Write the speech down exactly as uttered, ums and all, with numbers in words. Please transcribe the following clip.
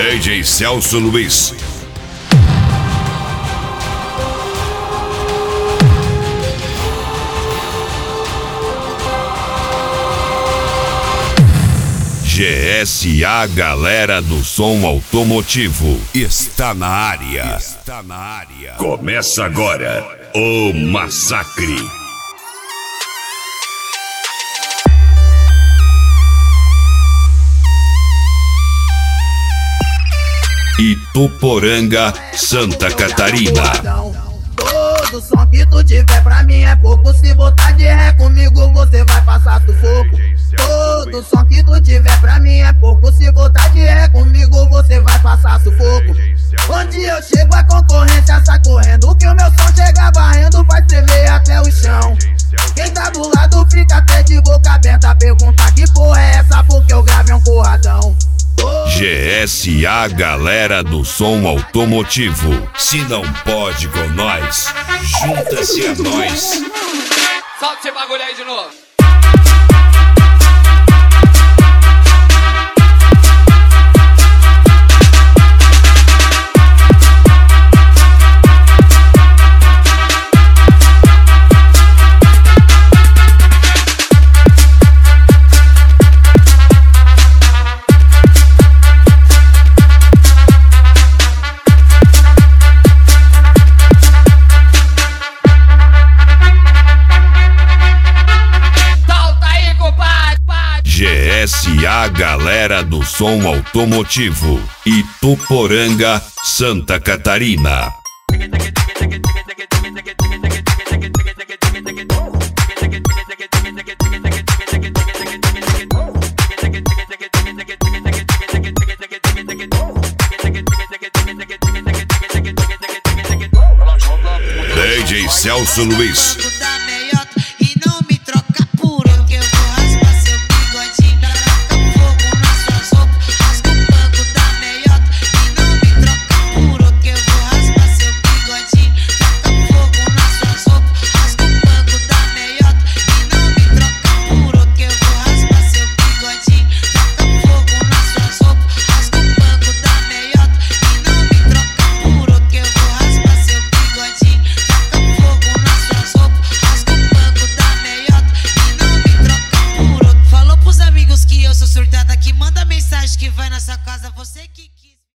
D J Celso Luiz. G S A Galera do Som Automotivo está na área. Está na área. Começa agora o massacre. Ituporanga, Santa Catarina. Todo som que tu tiver pra mim é pouco. Se botar de ré comigo você vai passar sufoco. Todo som que tu tiver pra mim é pouco. Se botar de ré comigo você vai passar sufoco. Onde eu chego a concorrência sai correndo, que o meu som chega varrendo, vai tremer até o chão. Quem tá do lado fica até de boca aberta, pergunta que porra é essa, porque eu gravei um porradão. G S A Galera do Som Automotivo. Se não pode com nós, junta-se a nós. Solta esse bagulho aí de novo. G S A Galera do Som Automotivo, Ituporanga, Santa Catarina. D J Celso Luiz. Surtada que manda mensagem que vai na sua casa, você que quis.